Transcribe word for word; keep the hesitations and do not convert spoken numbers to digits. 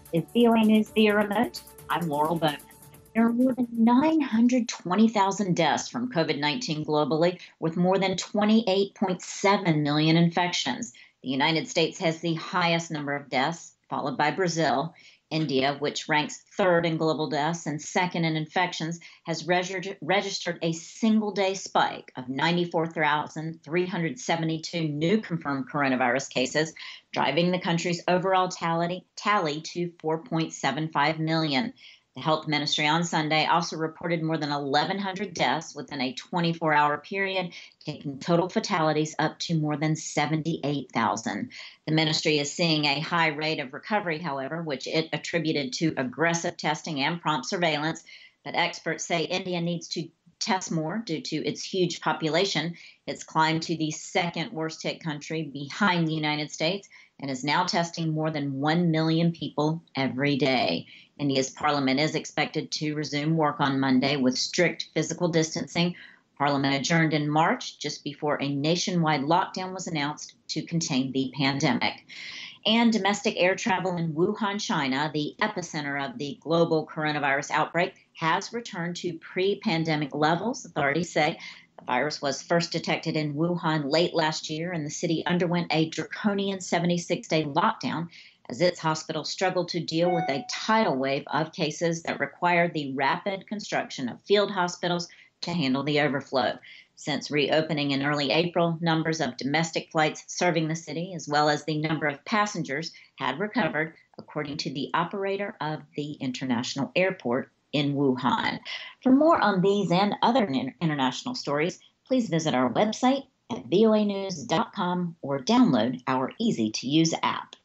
Is V O A News via remote? I'm Laurel Bowman. There are more than nine hundred twenty thousand deaths from COVID nineteen globally, with more than twenty-eight point seven million infections. The United States has the highest number of deaths, followed by Brazil. India, which ranks third in global deaths and second in infections, has registered, registered a single day spike of ninety-four thousand three hundred seventy-two new confirmed coronavirus cases, driving the country's overall tally, tally to four point seven five million. The health ministry on Sunday also reported more than eleven hundred deaths within a twenty-four hour period, taking total fatalities up to more than seventy-eight thousand. The ministry is seeing a high rate of recovery, however, which it attributed to aggressive testing and prompt surveillance. But experts say India needs to test more due to its huge population. It's climbed to the second worst hit country behind the United States and is now testing more than one million people every day. India's parliament is expected to resume work on Monday with strict physical distancing. Parliament adjourned in March, just before a nationwide lockdown was announced to contain the pandemic. And domestic air travel in Wuhan, China, the epicenter of the global coronavirus outbreak, has returned to pre-pandemic levels, authorities say. The virus was first detected in Wuhan late last year, and the city underwent a draconian seventy-six day lockdown as its hospital struggled to deal with a tidal wave of cases that required the rapid construction of field hospitals to handle the overflow. Since reopening in early April, numbers of domestic flights serving the city, as well as the number of passengers, had recovered, according to the operator of the international airport in Wuhan. For more on these and other international stories, please visit our website at voa news dot com or download our easy-to-use app.